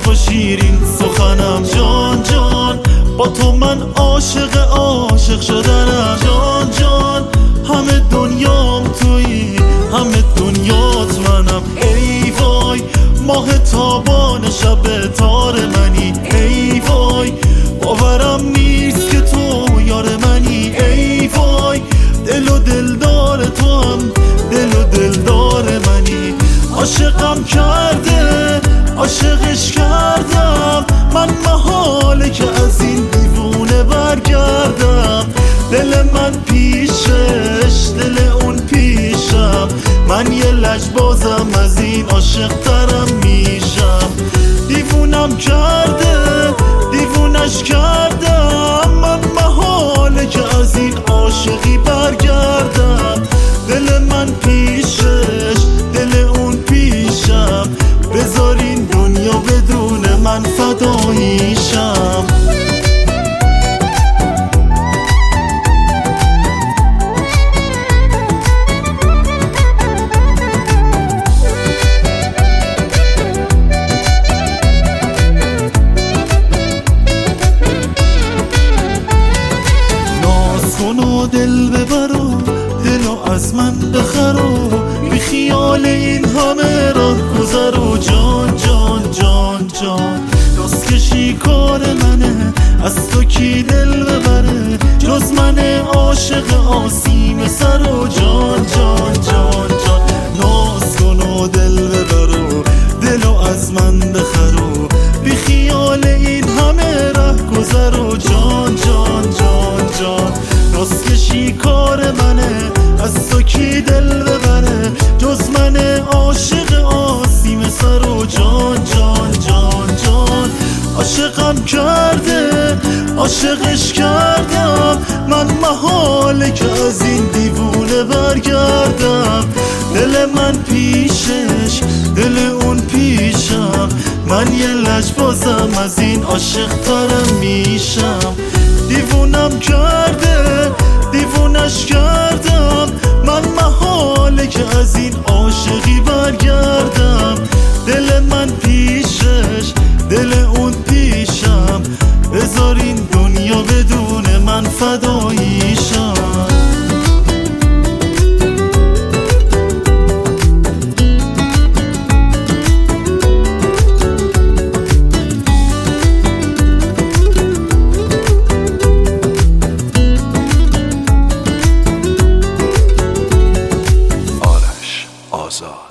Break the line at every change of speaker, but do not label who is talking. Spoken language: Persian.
با شیرین سخنم. جان جان با تو من عاشق شدنم. جان جان همه دنیام تویی، همه دنیات منم. ای وای ماه تابان شب تار منی. ای وای باورم نیست که تو یار منی. ای وای دل و دلدار تو هم دل و دلدار منی. عاشقم کرده عاشقش کردم من، محاله که از این دیوونه برگردم. دل من پیشش دل اون پیشم، من یه لجبازم از این عاشق ترم میشم. دیوونم کرده دیوونش کردم من، محاله که از این عاشقی برگردم. دل من پیشش دل اون پیشم، بذار این دنیا بدون من فداییشم. و دل ببر و دلو از من بخر و بی خیال این همه راه گذر و جان جان جان جان دستکشی کار منه، از تو کی دل ببره جز من عاشق آسیم سر و جان جان جان جان ناز کن و دل ببر و دلو از من بخر و بی خیال این همه راه گذر و جان جان جان جان دستکشی کار منه، از تو کی دل ببره جز من عاشق آسیم سر و جان جان جان جان عاشقم کرده عاشقش کردم من، محاله که از این دیوونه برگردم. دل من پیشش دل اون پیشم، من یه لجبازم از این عاشق ترم میشم. دیوونم کرده دیوونش کردم من، محاله که از این عاشقی برگردم. دل من پیشش دل اون پیشم، بذار این دنیا بدون من فداییشم.
آزاد.